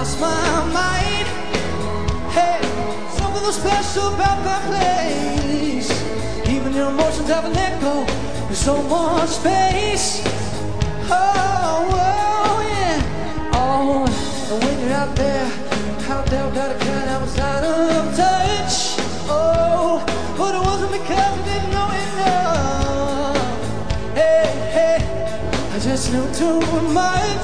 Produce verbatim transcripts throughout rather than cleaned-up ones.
lost my mind. Hey, something special about that place. Even your emotions have an echo. There's so much space. Oh, oh yeah. Oh, and when you're out there, out there, got a kind I was out of touch. Oh, but it wasn't because I didn't know enough. Hey, hey, I just knew too much.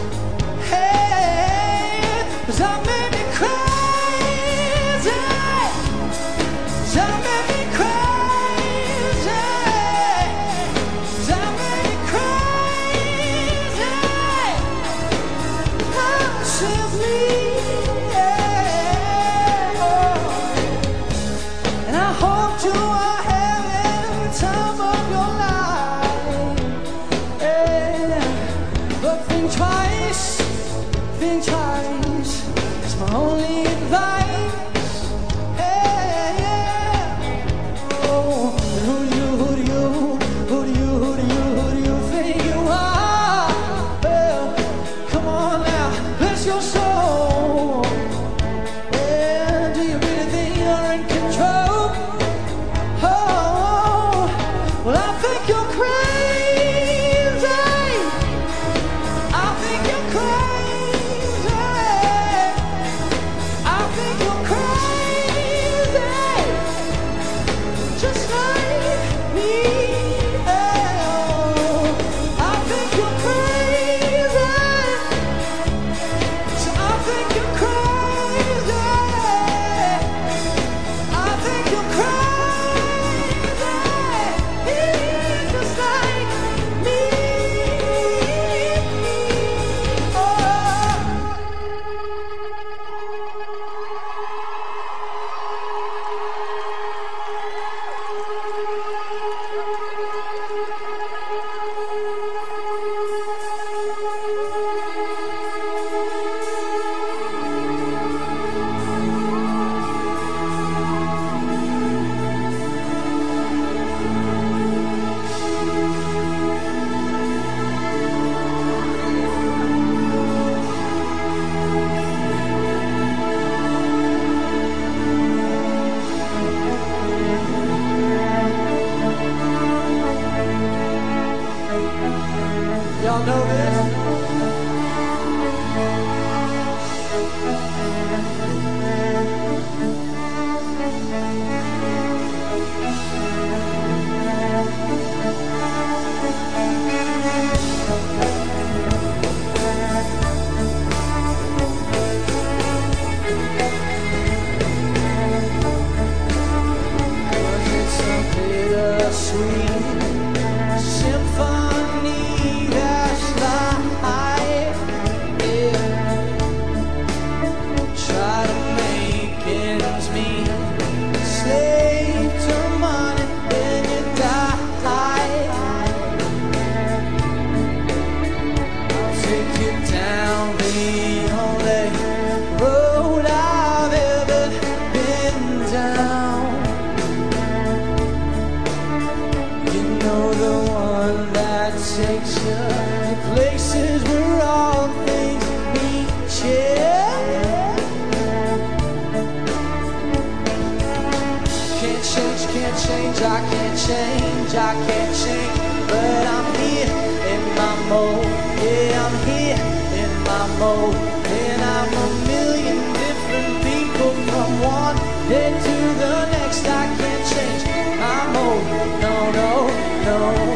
Hey, 'cause I made me crazy. 'Cause I made me crazy. 'Cause I made me crazy. Oh, save me. Yeah. Oh. And I hope you are having the time of your life. Yeah. But think twice, think twice. It's my only advice. Yeah, yeah. Oh, who do you, who do you, who do you, who do you, who do you think you are? Well, come on now, bless your soul. Yeah, do you really think you're in control? Oh, well, I think you're crazy. I think you're crazy. I think you're crazy. Just like me. Oh, I think you're crazy. So I think you're crazy. I think you're crazy. Just like me. Oh. Y'all know this? Was it some bittersweet symphony that's life? Yeah. Try to make ends meet, slave to money, then you die. I'll take you down the only road I've ever been down. You know, the one that takes you to places where all things meet you. Can't change, can't change, I can't change, I can't change. But I'm here in my mode, yeah, I'm here in my mode. And I'm a million different people from one day to the next. I can't change my mode, no, no, no.